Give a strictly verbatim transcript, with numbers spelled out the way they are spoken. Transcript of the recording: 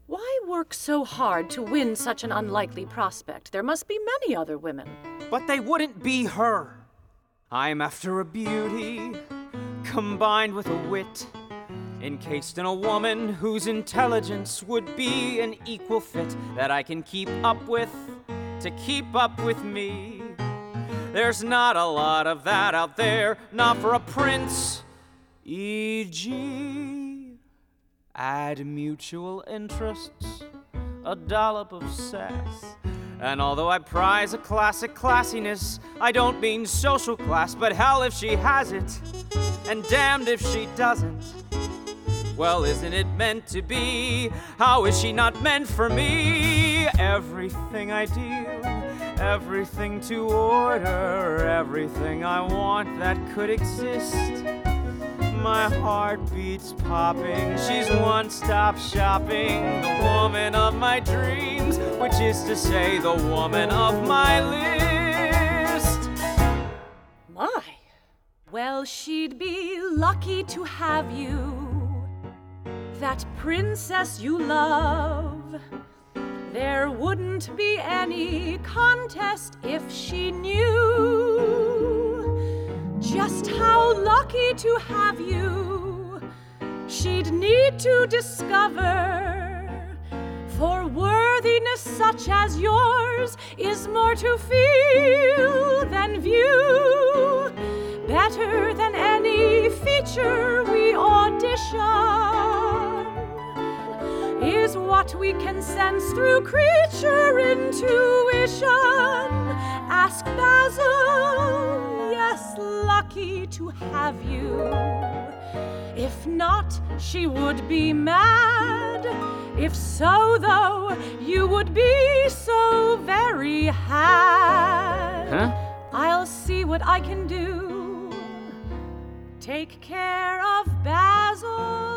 Why work so hard to win such an unlikely prospect? There must be many other women. But they wouldn't be her. I'm after a beauty combined with a wit, encased in a woman whose intelligence would be an equal fit that I can keep up with, to keep up with me. There's not a lot of that out there, not for a prince. for example, add mutual interests, a dollop of sass. And although I prize a classic classiness, I don't mean social class, but hell if she has it, and damned if she doesn't. Well, isn't it meant to be? How is she not meant for me? Everything ideal, everything to order, everything I want that could exist. My heart beats popping, she's one-stop shopping, the woman of my dreams, which is to say, the woman of my list. My, well, she'd be lucky to have you, that princess you love. There wouldn't be any contest if she knew just how lucky to have you. She'd need to discover, for worthiness such as yours is more to feel than view. Better than any feature we audition is what we can sense through creature intuition. Ask Basil, yes, lucky to have you. If not, she would be mad. If so, though, you would be so very had. Huh? I'll see what I can do. Take care of Basil.